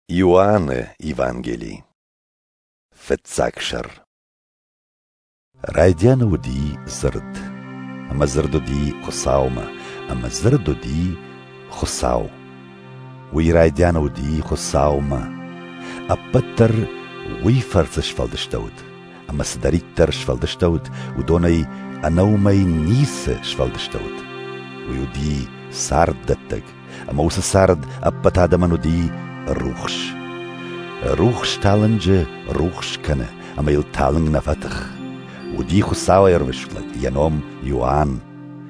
Ioane Evangelii Fetzaksher Rajdiana ودي زرد أما زردو دي خصاوما أما زردو دي خصاو وي رايديانا ودي خصاوما أبتر وي فرزش فالدشتود أما سداريتر شفالدشتود ودوني أنومي نيس شفالدشتود ويودي سارد دتك أما وسا سارد أبتادمانو دي روخش تالنجه روخش كنه أما يل تالنج نفتخ ودي خصاوة يروشفلت ينوم يوان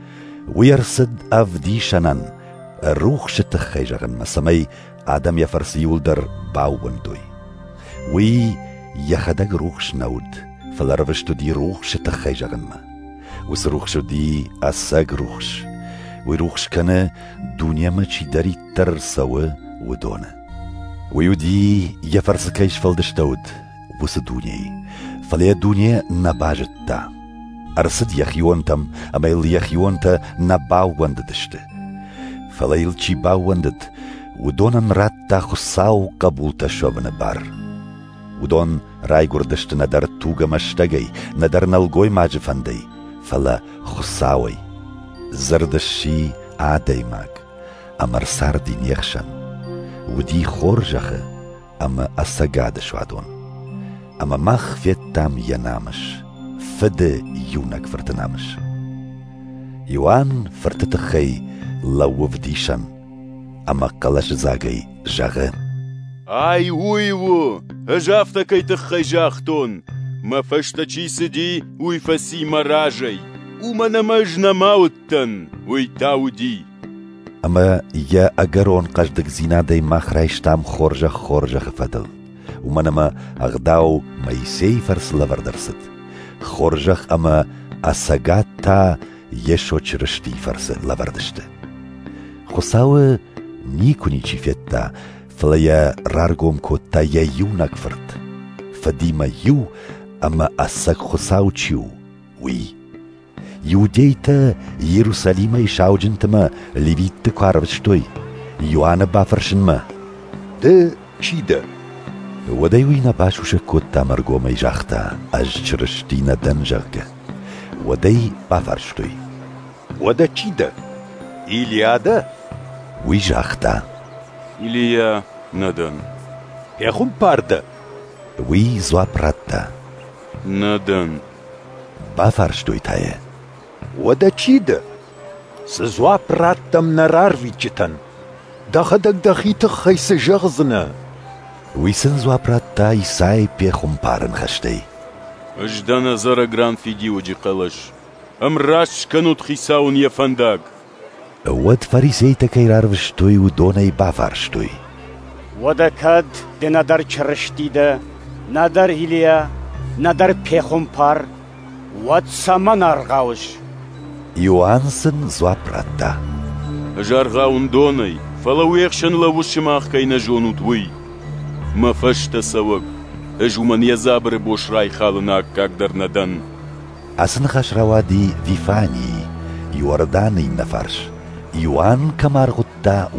ويرسد أف دي شنن روخش تخيجغن مسمي آدم يفرس يولدر باوندوي وي يخدق روخش نود فلروشتو دي روخش تخيجغن ما وس روخشو دي أساق روخش ويروخش كنه دنيا ما چي داري ترسوه ودونه ويودي يفرس كيش فلدشتود وس دنيا فليا دنيا نباجتا أرسد يخيونتم أما يل يخيونتا نباونددشت فليل چي باوندد ودون راتا خصاو قبولتا شوفن بار ودون راي گردشت ندر توغا مشتغي ندر نلغوي ماجفندي فلا خصاوي زردشي عادي ماك أمر ساردين يخشن ودي خورجخه أما أساقاد شوادون أما مخ فيتام ينامش فد يونك فرتنامش يوان فرتتخي لو فديشن أما قلش زاقي جاغه أي ويو هجافتك يتخي جاختون ما فشتشي سدي ويفسي مراجي وما نمجنا موتن ويتاودي أما يا أجرون قصدك زينادي مخريشتام خورجة فدل ومنما أغداو ميسي فرس لفردرست خورجخ أما أساقاتا يشو چرشتي فرس لفردشت خصاوة نيكوني چيفيتا فليا رارغوم كوتا يونك فرد فديما يو أما أساق خصاو چيو وي يوديتا يروساليم يشاوجنتما لبيت كاربشتوي يوانا بافرشن ما ده چي ده؟ ودايوينا باشوش كوتا مرغو ميجاختا أجرشتينا دنجاغ وداي بافرشتوي وده چي ده؟ إليادا؟ ويجاختا إليا ندن يخون بارده؟ وي زوابراتا ندن بافرشتوي تايه وده چي ده؟ سزوا براتم نراروي چتن دخدك دخيت خيس جغزنا ويسن زوا براتا يساي بيخم بارن خشتي اجدانا زارا جران فيدي وجي قلش امراش كانوت خيساون يفندق ود فريسيتا كيرارفشتوي ودوني بافرشتوي وده كاد دي ندر چرشتي ده ندر إليا ندر بيخم بار ود سامان ارغاوش يوانسن زوا براتا جارغاون دوني فلو يخشن لو الشماخ كي نجونو دوي ما فشت سوق اجو من يزابر بوش راي خالناك كاقدر ندن أسن خشروادي فيفاني يورداني نفرش يوان كمار غدا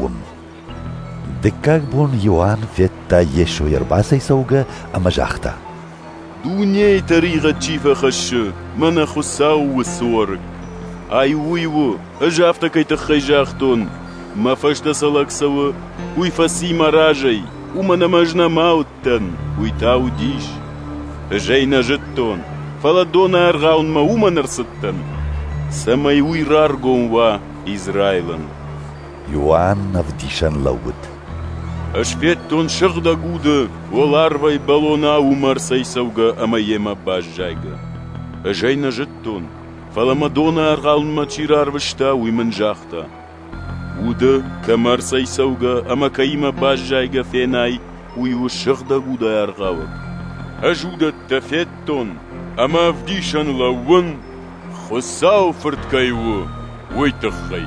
دكاك بون يوان فيتا يشو يرباسي سوغا أما جاختا دوني تريغة تشيفة خش من خساو والسورك أي ويو أجافتك يتخي جاختون ما فشت سلك سوا ويفسي مراجي ومن مجنا موتن ويتاو ديش أجينا جتون فلا دونا أرغاون ما ومن رستن سما يوي رارغون وا إزرايلن يوان نفديشن لود أشفيتون شغدا قودة والارفاي بالونا ومرسي سوغا أما يما باجايغا أجينا جتون فلما دونا أرغاون ما تشيرار وشتا ويمن جاختا وده كمرسي سوغا أما كيما باجايغا فيناي ويو شغدا قودة أرغاوك أجودة تفيتون أما فديشن لون خساو فرد ويتخي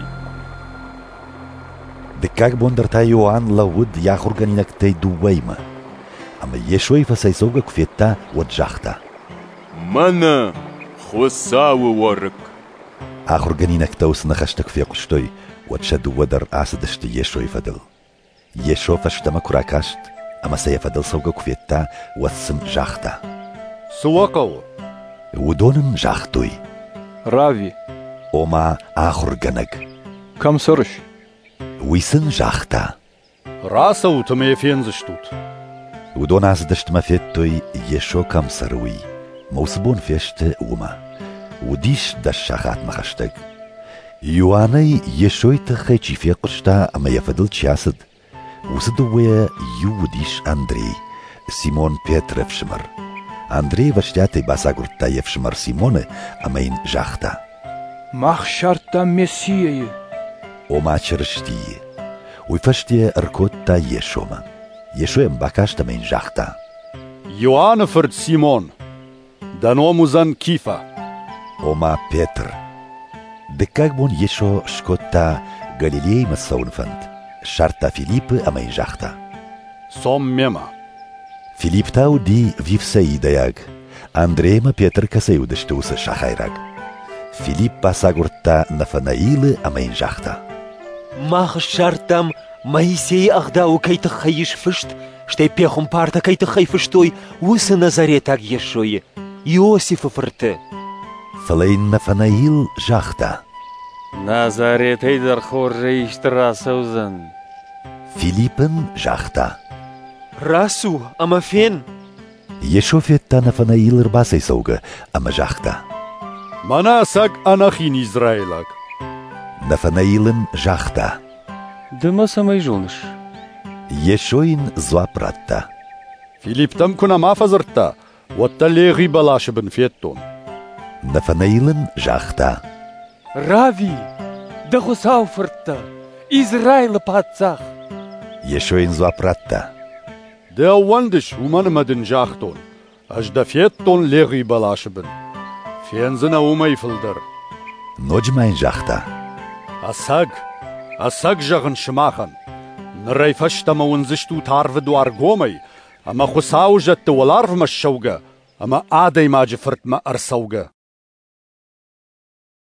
دكاك بوندرتا يوان لود ياخر غنينك تي دويما أما يشوي فسيسوغا كفيتا وجاختا مانا خساو ورك آخر غنينك توس نخشتك في قشتوي وتشد ودر آسدشت يشوي فدل يشو فشتما كراكاشت أما سيفدل سوغا كفيتا واتسم جاختا سوقو ودونن جاختوي رافي وما آخر جنگ كم سرش ويسن جاختا راسو تميفين زشتوت ودون عزدشت ما فيتوي يشو كم سروي موسبون فيشت وما وديش دشاخات مخشتك يواني يشوي تخيشي في قرشتا أما يفدل تشاسد وسدوية يوديش أندري سيمون بيتر فشمر أندري وشتاتي باساقرتا يفشمر سيمون أمين جاختا مخ شرطة مسيحي وما تشرشتي ويفشتي أركوتا يشوما يشوي مباكاشتا من جاختا يوان فرد سيمون دانوموزان كيفا وما بيتر دكاكبون يشو شكوتا غاليلي مسون فند شرطة فيليب أمين جاختا صوم ميما فيليب تاو دي فيف سيداياغ أندري ما بيتر كسيودشتوس شاخيراغ فيليب باساغورتا نفنايل أمين جاختا ماخ شرطم مايسي أغداو كي تخيش فشت شتي بيخم بارتا كي تخي فشتوي وس نظريتاك يشوي يوسف فرت فلين نفنايل جاختا نازاريت هيدر خور ريش تراسوزن فيليبن جاختا راسو أما فين؟ يشوفيتا نفنايل رباسي سوغا أما جاختا مناسك أناخين إسرائيلك نفنايلن جاختا دما سميجونش يشوين زوابراتا فيليب تمكنا ما فزرتا والتليغي بلاش بن فيتون نفنايلن جاختا رافي دخساو فرتا إسرائيل باتساخ يشوين زوابراتا ده وندش ومن مدن جاختون أجد فيتون ليغي بلاش بن فينزنا وما يفلدر نجمين جاختا أساق جغن شماخن نريفشتا ما ونزشتو تارفدو أرغومي أما خساو جت والارف ما الشوقة أما آدي ما جفرت ما أرسوقة